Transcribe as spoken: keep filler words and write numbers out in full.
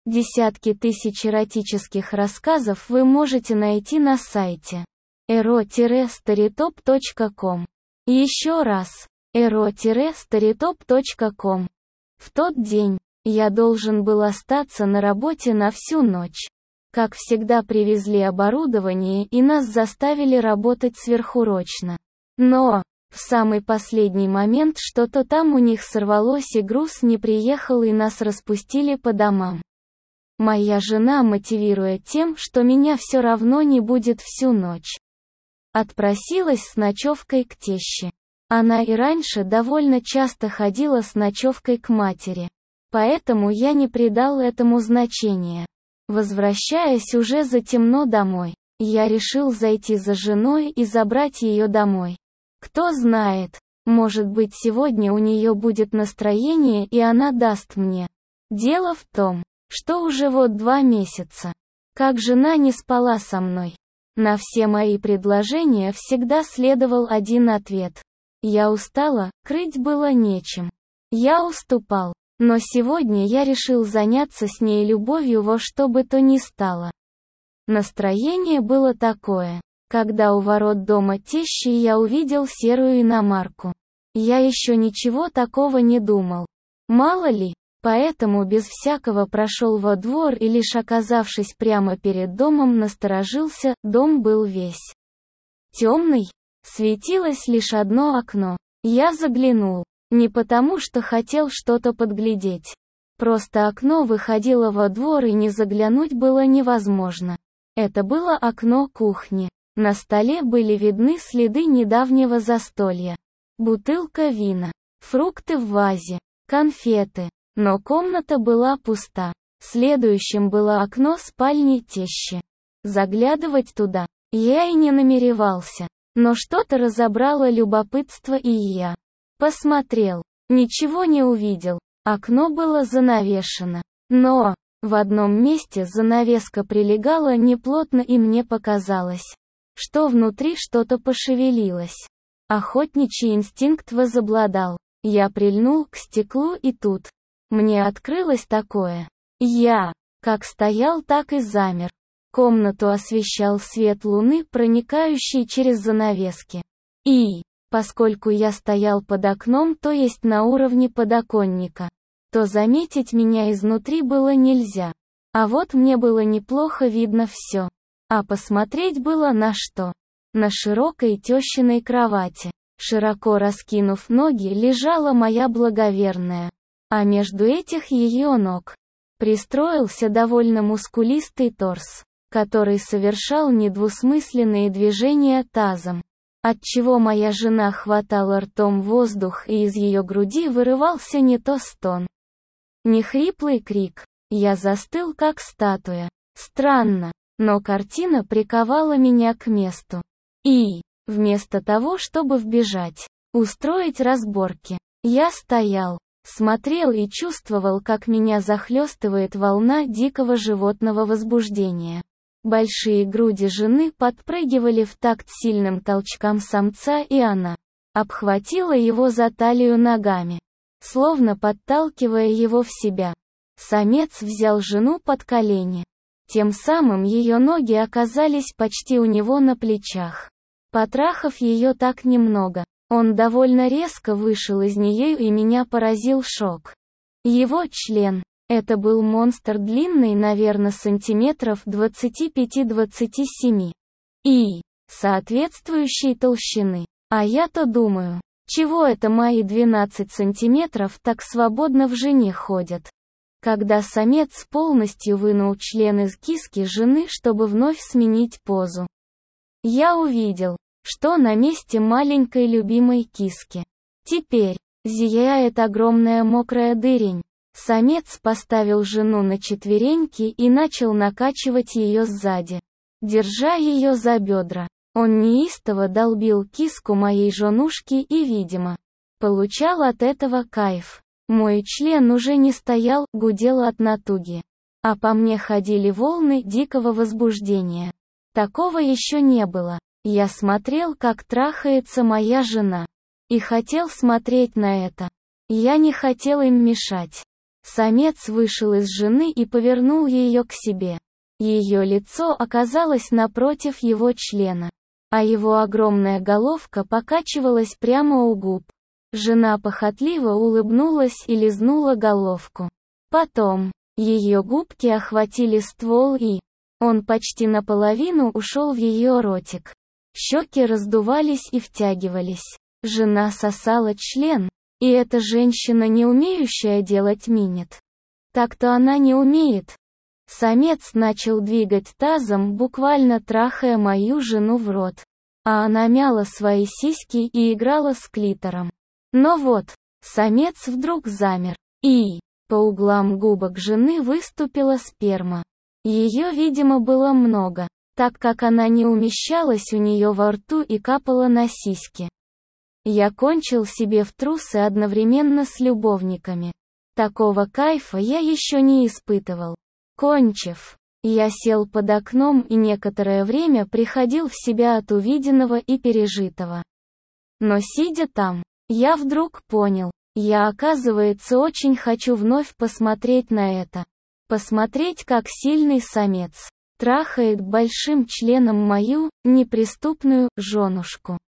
Десятки тысяч эротических рассказов вы можете найти на сайте эро старитоп точка ком. Еще раз, эро старитоп точка ком. В тот день я должен был остаться на работе на всю ночь. Как всегда, привезли оборудование и нас заставили работать сверхурочно. Но в самый последний момент что-то там у них сорвалось и груз не приехал и нас распустили по домам. Моя жена, мотивируя тем, что меня все равно не будет всю ночь, отпросилась с ночевкой к теще. Она и раньше довольно часто ходила с ночевкой к матери, поэтому я не придал этому значения. Возвращаясь уже затемно домой, я решил зайти за женой и забрать ее домой. Кто знает, может быть, сегодня у нее будет настроение и она даст мне. Дело в том, что уже вот два месяца, как жена не спала со мной. На все мои предложения всегда следовал один ответ. Я устала, крыть было нечем. Я уступал, но сегодня я решил заняться с ней любовью во что бы то ни стало. Настроение было такое, когда у ворот дома тещи я увидел серую иномарку. Я еще ничего такого не думал. Мало ли. Поэтому без всякого прошел во двор и лишь оказавшись прямо перед домом насторожился, дом был весь темный, светилось лишь одно окно. Я заглянул, не потому что хотел что-то подглядеть. Просто окно выходило во двор и не заглянуть было невозможно. Это было окно кухни. На столе были видны следы недавнего застолья. Бутылка вина, фрукты в вазе, конфеты. Но комната была пуста. Следующим было окно спальни тещи. Заглядывать туда я и не намеревался. Но что-то разобрало любопытство, и я посмотрел. Ничего не увидел. Окно было занавешено. Но в одном месте занавеска прилегала неплотно, и мне показалось, что внутри что-то пошевелилось. Охотничий инстинкт возобладал. Я прильнул к стеклу, и тут мне открылось такое. Я, как стоял, так и замер. Комнату освещал свет луны, проникающий через занавески. И, поскольку я стоял под окном, то есть на уровне подоконника, то заметить меня изнутри было нельзя. А вот мне было неплохо видно все. А посмотреть было на что. На широкой тещиной кровати, широко раскинув ноги, лежала моя благоверная. А между этих ее ног пристроился довольно мускулистый торс, который совершал недвусмысленные движения тазом, отчего моя жена хватала ртом воздух, и из ее груди вырывался не то стон, не хриплый крик. Я застыл как статуя. Странно, но картина приковала меня к месту. И, вместо того, чтобы вбежать, устроить разборки, я стоял, смотрел и чувствовал, как меня захлестывает волна дикого животного возбуждения. Большие груди жены подпрыгивали в такт сильным толчкам самца, и она обхватила его за талию ногами, словно подталкивая его в себя. Самец взял жену под колени. Тем самым ее ноги оказались почти у него на плечах. Потрахав ее так немного, он довольно резко вышел из нее, и меня поразил шок. Его член, это был монстр длинный, наверное, сантиметров двадцати пяти — двадцати семи. И соответствующей толщины. А я-то думаю, чего это мои двенадцать сантиметров так свободно в жене ходят? Когда самец полностью вынул член из киски жены, чтобы вновь сменить позу, я увидел, что на месте маленькой любимой киски теперь зияет огромная мокрая дырень. Самец поставил жену на четвереньки и начал накачивать ее сзади, держа ее за бедра. Он неистово долбил киску моей женушки и, видимо, получал от этого кайф. Мой член уже не стоял, гудел от натуги, а по мне ходили волны дикого возбуждения. Такого еще не было. Я смотрел, как трахается моя жена, и хотел смотреть на это. Я не хотел им мешать. Самец вышел из жены и повернул ее к себе. Ее лицо оказалось напротив его члена, а его огромная головка покачивалась прямо у губ. Жена похотливо улыбнулась и лизнула головку. Потом, ее губки охватили ствол и... Он почти наполовину ушел в ее ротик. Щеки раздувались и втягивались. Жена сосала член, и эта женщина, не умеющая делать минет. Так-то она не умеет. Самец начал двигать тазом, буквально трахая мою жену в рот. А она мяла свои сиськи и играла с клитором. Но вот, самец вдруг замер. И... По углам губок жены выступила сперма. Ее, видимо, было много, так как она не умещалась у нее во рту и капала на сиськи. Я кончил себе в трусы одновременно с любовниками. Такого кайфа я еще не испытывал. Кончив, я сел под окном и некоторое время приходил в себя от увиденного и пережитого. Но сидя там, я вдруг понял, я, оказывается, очень хочу вновь посмотреть на это. Посмотреть, как сильный самец трахает большим членом мою, неприступную, женушку.